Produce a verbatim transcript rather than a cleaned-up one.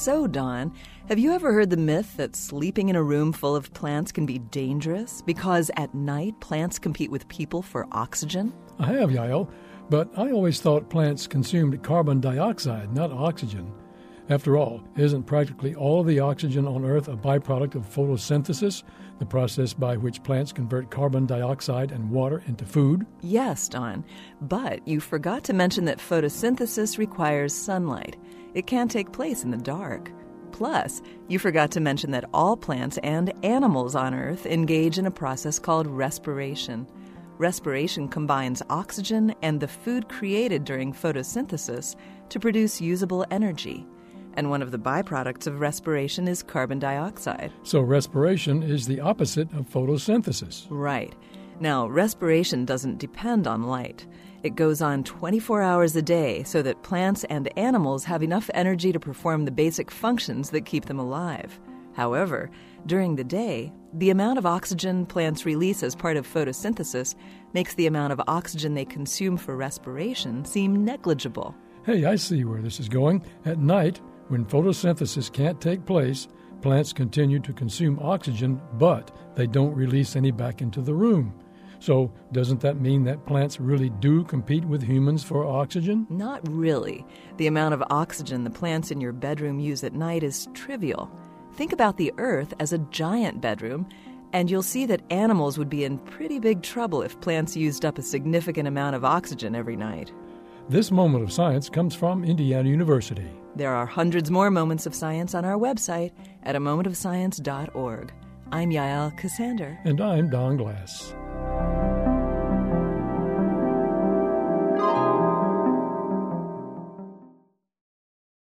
So, Don, have you ever heard the myth that sleeping in a room full of plants can be dangerous because at night plants compete with people for oxygen? I have, Yael, but I always thought plants consumed carbon dioxide, not oxygen. After all, isn't practically all of the oxygen on Earth a byproduct of photosynthesis, the process by which plants convert carbon dioxide and water into food? Yes, Don, but you forgot to mention that photosynthesis requires sunlight. It can't take place in the dark. Plus, you forgot to mention that all plants and animals on Earth engage in a process called respiration. Respiration combines oxygen and the food created during photosynthesis to produce usable energy. And one of the byproducts of respiration is carbon dioxide. So respiration is the opposite of photosynthesis. Right. Now, respiration doesn't depend on light. It goes on twenty-four hours a day so that plants and animals have enough energy to perform the basic functions that keep them alive. However, during the day, the amount of oxygen plants release as part of photosynthesis makes the amount of oxygen they consume for respiration seem negligible. Hey, I see where this is going. At night, when photosynthesis can't take place, plants continue to consume oxygen, but they don't release any back into the room. So doesn't that mean that plants really do compete with humans for oxygen? Not really. The amount of oxygen the plants in your bedroom use at night is trivial. Think about the Earth as a giant bedroom, and you'll see that animals would be in pretty big trouble if plants used up a significant amount of oxygen every night. This moment of science comes from Indiana University. There are hundreds more moments of science on our website at a moment of science dot org. I'm Yael Cassander. And I'm Don Glass.